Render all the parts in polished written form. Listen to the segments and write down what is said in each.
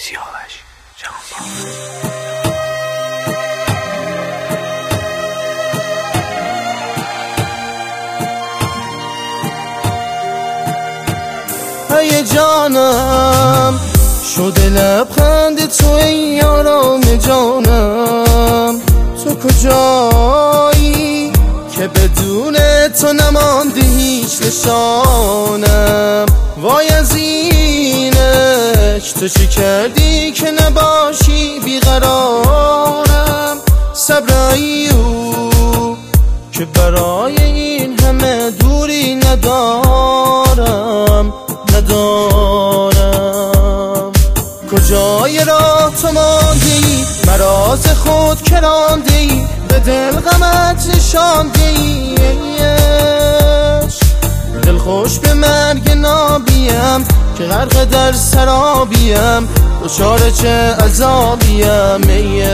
سیاوش جهانبان. ای جانم شده لبخند تو، ای آرام جانم، تو کجایی که بدون تو نمانده هیچ نشانم؟ وای از اینش تو چی کردی که نباشی بیقرارم؟ صبر ایو که برای این همه دوری ندارم. کجای راه تو ماندی، مراز خود کراندی، به دل غمت نشاندی. دل خوش به مرگ نابیم که غرق در سرابیم، دچار چه عذابیم.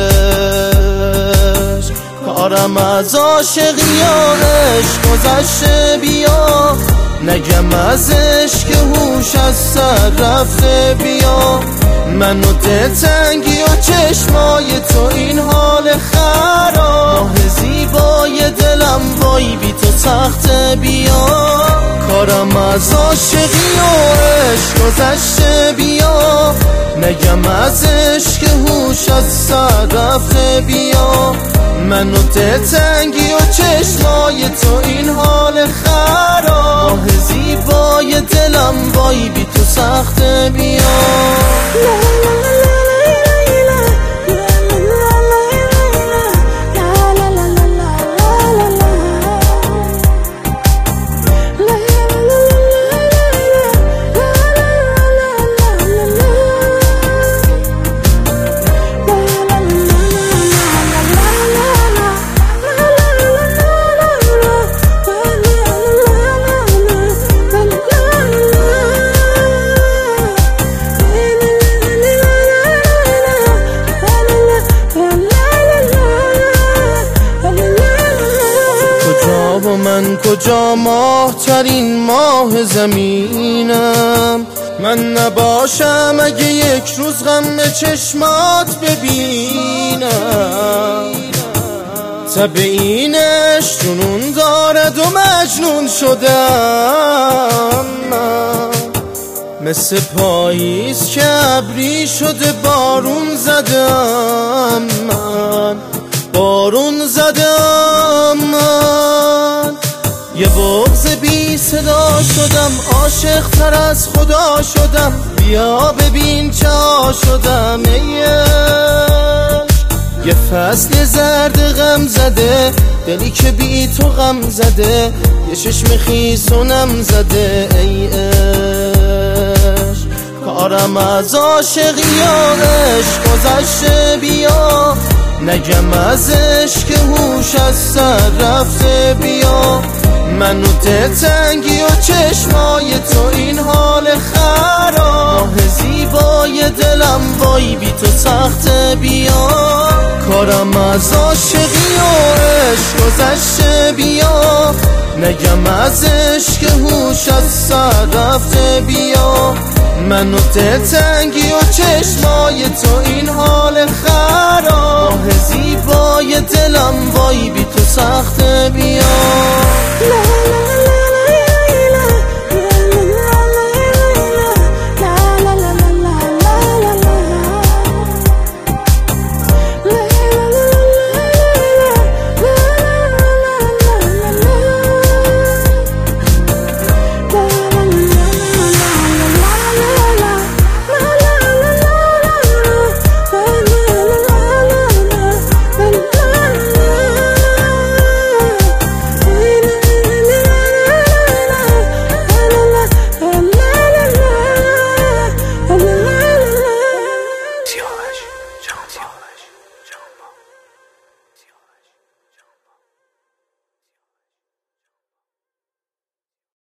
کارم از عاشقی و عشق گذشته، بیا نگم از عشق هوش از سر رفته. بیا من و دلتنگی و چشمای تو این حال خراب، ماه زیبای دلم وای بی تو سخته. بیا کارم از عاشقی و عشق گذشته، بیا نگم از عشق هوش از سر رفته. بیا من و دلتنگی و چشمای تو این حال خراب، ماه زیبای دلم وای بی تو سخته. بیا و من کجا ماه ترین ماه زمینم؟ من نباشم اگه یک روز غم به چشمات ببینم. طبع اینش جنون دارد و مجنون شدم من، مثل پاییز که ابری شده بارون زدم من، بارون زدم من. یه بغض بی صدا شدم، عاشق تر از خدا شدم. بیا ببین چه شدم. یه فصل زرد غم زده، دلی که بی تو غم زده، یه چشم خیسونم زده. ای عشق کارم از عاشقی و عشق گذشته. بیا نگم از عشق هوش از سر رفته. بیا من و دلتنگی و چشمای تو این حال خراب، ماه زیبای دلم وای بی تو سخته. بیا کارم از عاشقی و عشق گذشته. بیا نگم از عشق هوش از سر رفته. بیا من و دلتنگی و چشمای تو این حال خراب، ماه زیبای دلم وای بی تو سخته. بیا